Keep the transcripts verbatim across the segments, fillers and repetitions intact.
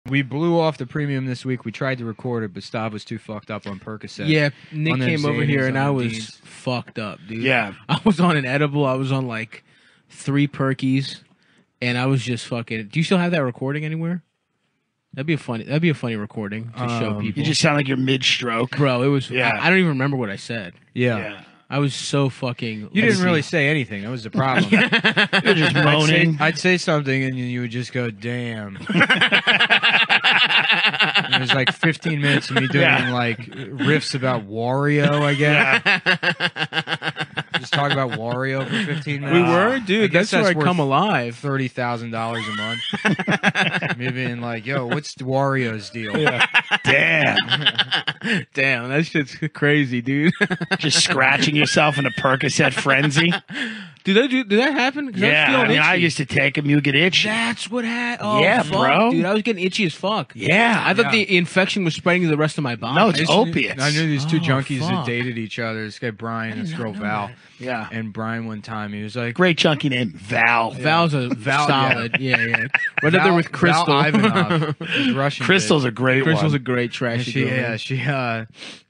We blew off the premium this week. We tried to record it, but Stav was too fucked up on Percocet. Yeah, Nick On them came over Xannies, here and on I them was Deans. fucked up, dude. Yeah. I was on an edible. I was on like three Perkies, and I was just fucking. Do you still have that recording anywhere? That'd be a funny. That'd be a funny recording to show Um, people. You just sound like you're mid-stroke. Bro, it was. Yeah. I, I don't even remember what I said. Yeah. Yeah. I was so fucking. You didn't really say anything. That was the problem. You're just I'd say, moaning. I'd say something, and you would just go, damn. It was like fifteen minutes of me doing Yeah. like riffs about Wario, I guess. Just talk about Wario for fifteen minutes. We were, I dude. guess That's, where I worth come alive. thirty thousand dollars a month. Me being like, yo, what's Wario's deal? Damn. Damn, that shit's crazy, dude. Just scratching yourself in a Percocet frenzy. Did that do, did that happen? 'Cause I was Yeah, I feeling mean, I itchy. used to take them. You would get itchy. That's what happened. Oh, Yeah, fuck, bro. dude, I was getting itchy as fuck. Yeah. I thought Yeah. the infection was spreading to the rest of my body. No, I it's used to- opiates. I knew these two Oh, junkies that fuck. dated each other. This guy Brian and this girl Val. Yeah. And Brian one time he was like, Great chunky name, Val. Val's a Val, solid. Yeah, yeah. Right up Val- there with Crystal. Val Ivanov, this Russian Crystal's bitch. a great Crystal's one. a great And trashy she, girl. yeah, she, uh,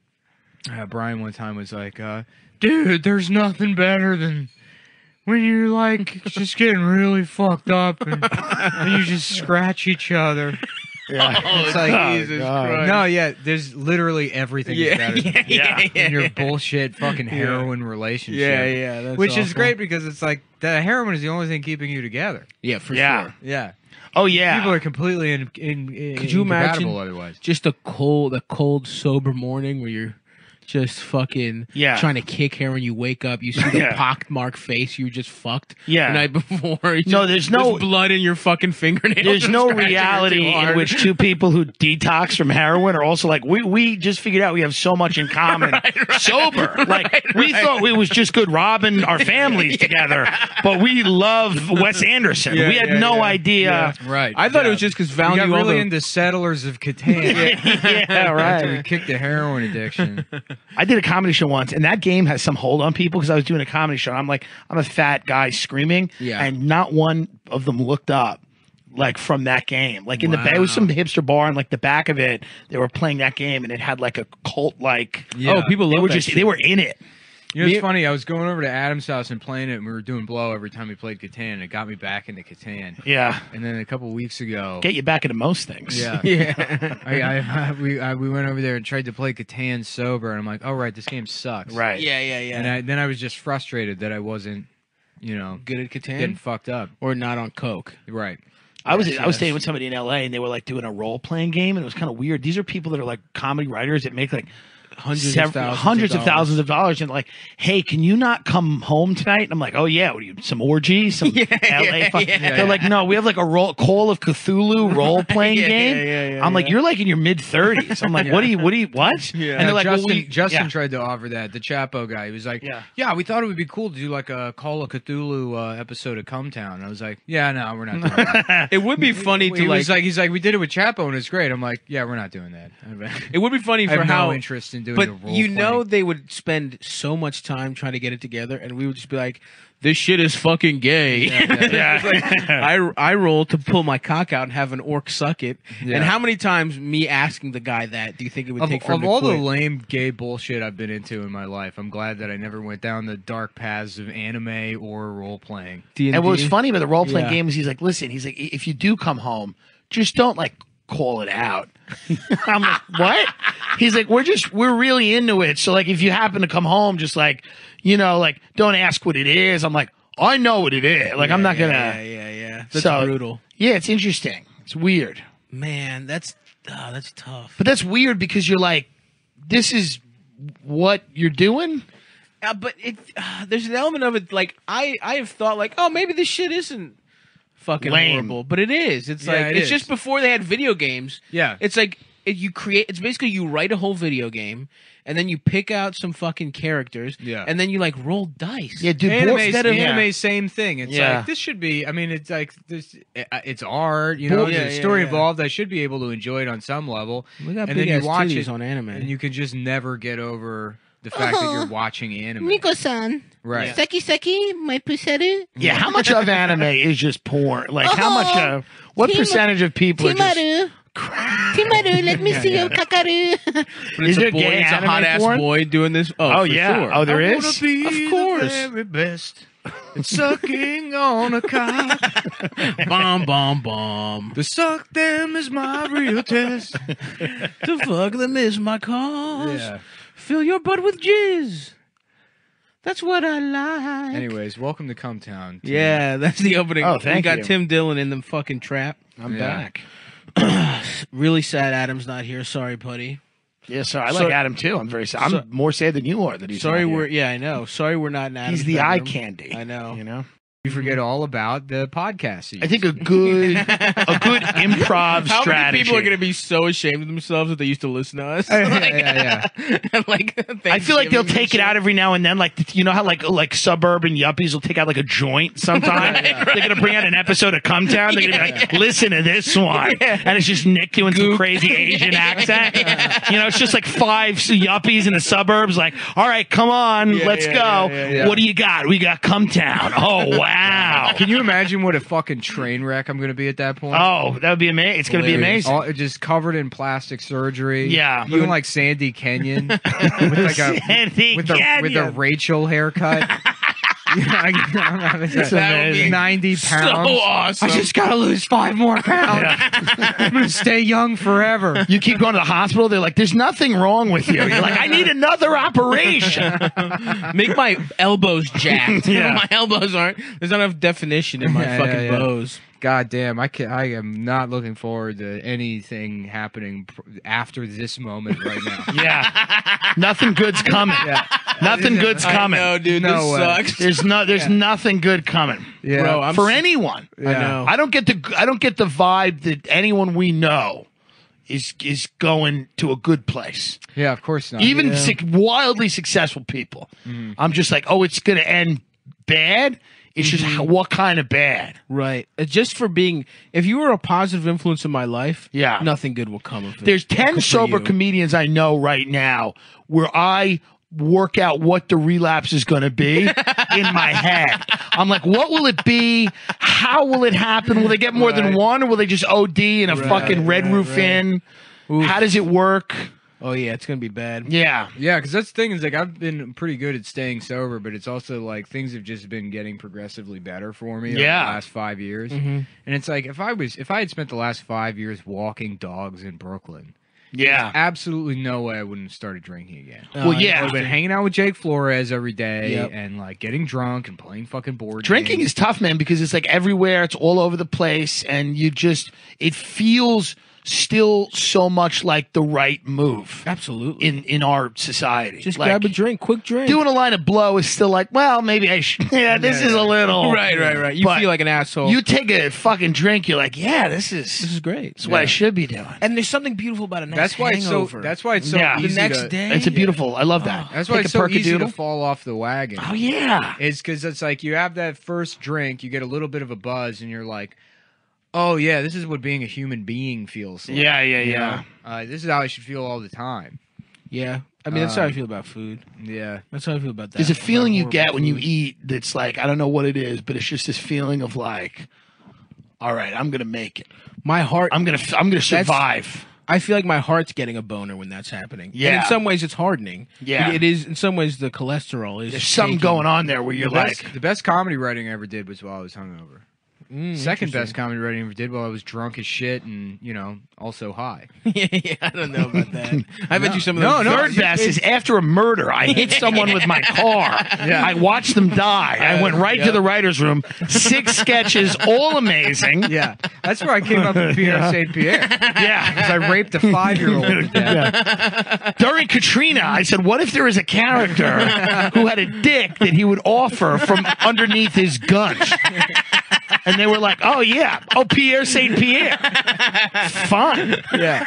uh, Brian one time was like, uh, dude, there's nothing better than when you're like just getting really fucked up and, and you just scratch each other. Yeah. It's like, Oh, Jesus God. Christ. no, yeah, there's literally everything is Yeah, better than yeah, that. yeah, yeah. in your bullshit fucking heroin relationship. Yeah, yeah. That's Which is awful. great because it's like the heroin is the only thing keeping you together. Yeah, for Yeah. sure. Yeah. Oh, yeah. People are completely in, in, in Could you imagine incompatible otherwise. just a cold, a cold, sober morning where you're just fucking Yeah. trying to kick hair when you wake up. You see the Yeah. pockmarked face you were just fucked Yeah. the night before. You No, just- there's no- blood in your fucking fingernails. There's from no scratching it reality too in hard. which two people who detox from heroin are also like, we, we just figured out we have so much in common sober. Like, right, we right. thought it was just good robbing our families together, but we love Wes Anderson. Yeah, we had yeah, no yeah. idea. Right. I thought it Yeah. was just because We Val got knew all really the- into Settlers of Catan. Yeah, After we right. kicked the heroin addiction. I did a comedy show once, and that game has some hold on people because I was doing a comedy show. I'm like, I'm a fat guy screaming, Yeah. and not one of them looked up. Like from that game, like in the back, it was Wow. some hipster bar, and like the back of it, they were playing that game, and it had like a cult like. Yeah. Oh, people They love were that just shit. they were in it. You know, it's Me- funny. I was going over to Adam's house and playing it, and we were doing blow every time we played Catan, and it got me back into Catan. Yeah, And then a couple weeks ago, get you back into most things. yeah, Yeah. I, I, we I, we went over there and tried to play Catan sober, and I'm like, oh right, this game sucks. right. yeah, yeah, yeah. And I, then I was just frustrated that I wasn't, you know, Good at getting Catan fucked up. or not on coke. Right. I was Yeah, I was yes. staying with somebody in L A, and they were like doing a role playing game, and it was kind of weird. These are people that are like comedy writers that make like Hundreds sev- of thousands, hundreds of, of, dollars. thousands of dollars, and like, hey, can you not come home tonight? And I'm like, oh yeah, what are you, some orgy, some Yeah, L A? yeah, fu-" yeah. They're like, no, we have like a role, Call of Cthulhu role playing Yeah, game. yeah, yeah, yeah, I'm like, yeah. you're like in your mid thirties. I'm like, what do you, what do you, what? Yeah. And they're Now, like, Justin, well, we, Justin yeah. tried to offer that. The Chapo guy, he was like, Yeah. yeah, we thought it would be cool to do like a Call of Cthulhu uh, episode of Come Town. And I was like, yeah, no, we're not doing that. It would be funny he to like, was like, he's like, we did it with Chapo and it's great. I'm like, yeah, we're not doing that. It would be funny I for have how no interest in doing But a role you know playing. they would spend so much time trying to get it together, and we would just be like, "This shit is fucking gay." Yeah. It's like, I I roll to pull my cock out and have an orc suck it. Yeah. And how many times me asking the guy that do you think it would Of, take for him of to all quit? the lame gay bullshit I've been into in my life, I'm glad that I never went down the dark paths of anime or role playing. D and D? And what was funny about the role playing Yeah. game is he's like, listen, he's like, if you do come home, just don't like call it out. I'm like, what? He's like, we're just, we're really into it. So like, if you happen to come home, just like, you know, like, don't ask what it is. I'm like, I know what it is. Like, I'm not Yeah, gonna. Yeah, yeah, yeah. That's So- brutal. Yeah, it's interesting. It's weird, Man, that's oh, that's tough. but that's weird because you're like, this is what you're doing. Uh, but it uh, there's an element of it like I I have thought like, oh, maybe this shit isn't fucking Lame. horrible, but it is. It's Yeah, like it it's is. just before they had video games. Yeah. It's like it, you create. It's basically you write a whole video game, and then you pick out some fucking characters, Yeah. and then you like roll dice. Yeah, dude. Anime, Boy- instead of- anime, same thing. It's Yeah. like this should be. I mean, it's like this. It's art. You know, Yeah, there's a yeah, story yeah. involved. I should be able to enjoy it on some level. We got and big then ass you watch titties it on anime. and you can just never get over the fact that you're watching anime. Nico-san. Right. Seki Seki, my pusseru. Yeah, how much of anime is just porn? Like, how much? Uh, what Tim- percentage of people are just Timaru. Timaru, let me see your kakaru. But Is it's there a boy, gay it's a anime hot ass porn? boy doing this. Oh, Oh for yeah. sure. Oh, there I is. wanna be Of course. the very best. It's sucking on a cock. Bomb, bomb, bomb. To suck them is my real test. To fuck them is my cause. Yeah. Fill your butt with jizz. That's what I like. Anyways, welcome to Cum Town. Tim. Yeah, that's the opening. Oh, we thank got you. Tim Dillon in the fucking trap. I'm Yeah. back. Really sad Adam's not here. Sorry, buddy. Yeah, sorry. I So- like Adam too. I'm very sad. I'm so- more sad than you are that he's Sorry, not here. we're yeah, I know. Sorry, we're not in Adam's He's the eye bedroom. candy. I know. You know. You forget all about the podcast. I think a good a good improv How strategy. many people are going to be so ashamed of themselves that they used to listen to us? Yeah, Like- yeah, and like, I feel like they'll Thanksgiving take it and out every now and then. Like you know how like like suburban yuppies will take out like a joint sometime. They're gonna bring out an episode of Come Town. They're gonna be like, listen to this one, and it's just Nick doing some crazy Asian accent. You know, it's just like five yuppies in the suburbs. Like, all right, come on, Yeah, let's yeah, go. yeah, yeah, yeah. What do you got? We got Come Town. Oh wow. Can you imagine what a fucking train wreck I'm going to be at that point? Oh, that would be amazing. It's gonna be Hilarious. amazing. All, just covered in plastic surgery. Yeah. looking like Sandy Kenyon with like a Sandy with a with a Canyon. Rachel haircut. Yeah, I, I'm It's That would be amazing. ninety So pounds. awesome. I just gotta lose five more pounds. I'm gonna stay young forever. You keep going to the hospital. They're like, "There's nothing wrong with you." You're like, "I need another operation." Make my elbows jacked. Yeah. My elbows aren't. There's not enough definition in my Yeah, fucking yeah, yeah. bows. God damn, I can, I am not looking forward to anything happening pr- after this moment right now. Yeah, nothing good's coming. Nothing good's I coming. know, dude. No this way. sucks. There's no, there's nothing good coming Yeah. Bro, I'm for s- anyone. I know. I don't get the, I don't get the vibe that anyone we know is is going to a good place. yeah, of course not. Even Yeah. suc wildly successful people. I'm just like, oh, it's gonna end bad. It's just how, what kind of bad? Right. Uh, Just for being, if you were a positive influence in my life, Yeah. nothing good will come of it. There's ten Good for sober you. comedians I know right now where I work out what the relapse is going to be in my head. I'm like, what will it be? How will it happen? Will they get more than Right. one, or will they just O D in a Right, fucking Red right, Roof right. Inn? Oof. How does it work? Oh yeah, it's gonna be bad. Yeah. Yeah, because that's the thing is like I've been pretty good at staying sober, but it's also like things have just been getting progressively better for me over Yeah. the last five years. Mhm. And it's like if I was if I had spent the last five years walking dogs in Brooklyn, Yeah. absolutely no way I wouldn't have started drinking again. Well, Uh, yeah. I would have been hanging out with Jake Flores every day Yep. and like getting drunk and playing fucking board Drinking games. is tough, man, because it's like everywhere, it's all over the place, and you just, it feels still so much like the right move Absolutely. in, in our society. Just Like, grab a drink, quick drink. doing a line of blow is still like, well, maybe I should. Yeah, this Yeah, is a yeah. little. right, right, right. You But feel like an asshole. You take a fucking drink, you're like, yeah, this is, this is great. this is what I Yeah. should be doing. And there's something beautiful about a nice That's why it's so. hangover. That's why it's so Yeah. the easy next to, day. It's a beautiful. I love that. That's why Take it's a so easy to Perkadoodle. fall off the wagon. Oh yeah. It's because it's like you have that first drink, you get a little bit of a buzz, and you're like, "Oh yeah, this is what being a human being feels like." Yeah, yeah, You yeah. know? Uh, this is how I should feel all the time. Yeah. I mean, that's how I Um, feel about food. Yeah, That's how I feel about that. There's a feeling you Horrible get when you food. eat that's like, I don't know what it is, but it's just this feeling of like, all right, I'm gonna make it. My heart. I'm gonna, I'm gonna That's- survive. I feel like my heart's getting a boner when that's happening. And Yeah. in some ways, it's hardening. Yeah. It, it is. In some ways, the cholesterol is. There's something shaking. going on there where you're the like, best, the best comedy writing I ever did was while I was hungover. Mm, Second best interesting. comedy writing I ever did while I was drunk as shit and you know also high. yeah, yeah, I don't know about that. I bet you some of No, those. no, third best is after a murder. I hit someone with my car. I watched them die. I went right to Yeah. the writer's room. Six sketches, all amazing. Yeah, that's where I came up with Pierre Saint Pierre. Yeah. Because I raped a five year old to death. During Katrina, I said, what if there is a character who had a dick that he would offer from underneath his gun? And they were like, oh, yeah. Oh, Pierre Saint Pierre. Fun. Yeah,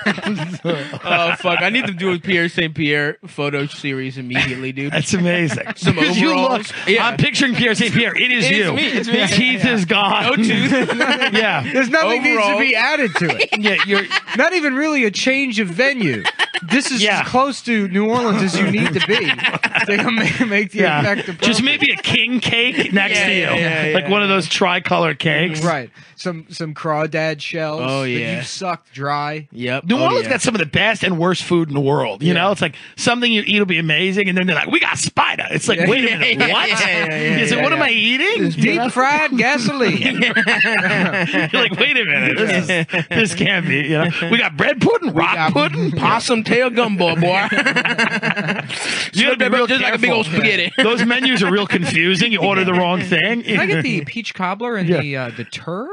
Oh fuck! I need to do a Pierre Saint Pierre photo series immediately, dude. That's amazing. Some Because you look, overalls. Yeah. I'm picturing Pierre Saint Pierre. It is It's you. me, it's me. Teeth is gone. No tooth. Yeah. there's nothing needs to Overall. be added to it. Yeah, you're, Not even really a change of venue. This is Yeah. as close to New Orleans as you need to be. They gonna make, make the Yeah. effect appropriate. Just maybe a king cake next Yeah, to you, yeah, yeah, like yeah, one of those tricolor cakes. right. Some some crawdad shells. Oh, that yeah. you sucked dry. Yep. New Oh, Orleans yeah. got some of the best and worst food in the world. You Yeah. know, it's like something you eat will be amazing, and then they're like, "We got spider." It's like, Yeah. wait a minute, Yeah, what? yeah, yeah, yeah, It's like, yeah, what am yeah. I eating? You Deep know? fried gasoline. You're like, wait a minute, this, is, this can't be. You know, we got bread pudding, rock got- pudding, Possum tail gumbo, boy. You gotta be real Just like a big old careful. spaghetti. Those menus are real confusing. You order the wrong thing. Can I get the peach cobbler and Yeah. the uh, the turd?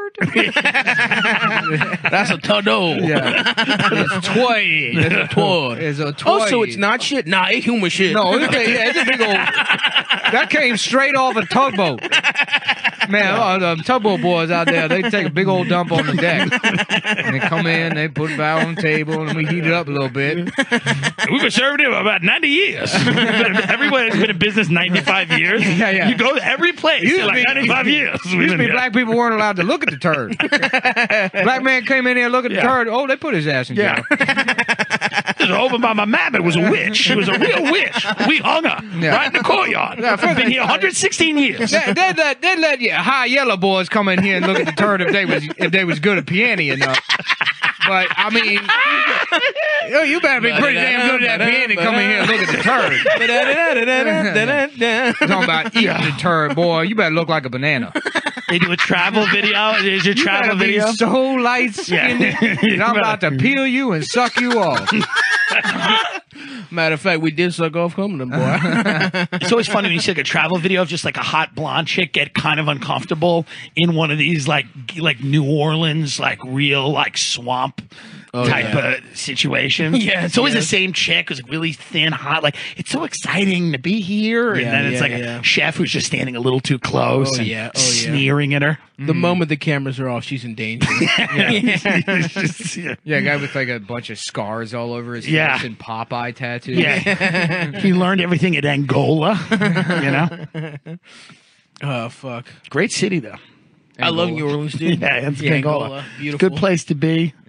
That's a todo. Yeah. It's toy. That's a toy. It's a toy. Oh, so it's not shit? Nah, it's human shit. No, it's a, yeah, it's a big old. That came straight off a tugboat. Man, all the tugboat boys out there, they take a big old dump on the deck. And they come in, they put it back on the table, and we heat it up a little bit. We've been serving it for about ninety years. Everyone has been in business ninety-five years. Yeah, yeah. You go to every place. Used You're to like be- ninety-five years. Used to be black people weren't allowed to look at the turd. Black man came in here, look at the Yeah. turd. Oh, they put his ass in jail. Yeah. It was over by my mom. It was a witch. She was a real witch. We hung her Yeah. right in the courtyard. Yeah, first Been they- here one hundred sixteen years. They, they let they let you high yellow boys come in here and look at the turd if they was if they was good at piano enough. But I mean, you, you better be pretty damn good at that piano. Come in here and look at the turd. Talking about eating the turd, boy. You better look like a banana. They do a travel video. Is your You travel better be video? so light skinned. Yeah. I'm about to peel you and suck you off. Matter of fact, we did suck off Cumberland, boy. It's always funny when you see like a travel video of just like a hot blonde chick get kind of uncomfortable in one of these like like New Orleans like real like swamp Oh, type yeah. of situation. Yes, it's always yes. the same chick who's like really thin, hot. Like it's so exciting to be here, Yeah, and then it's yeah, like yeah. a chef who's just standing a little too close Oh, and yeah, oh, yeah. sneering at her. The moment the cameras are off, she's in danger. It's just- yeah. Yeah, a guy with like a bunch of scars all over his Yeah. face and Popeye tattoos. Yeah, he learned everything at Angola. You know, Oh, fuck. great city though. I love New Orleans, dude. Yeah, it's Yeah, Angola. Angola. Beautiful. Good place to be.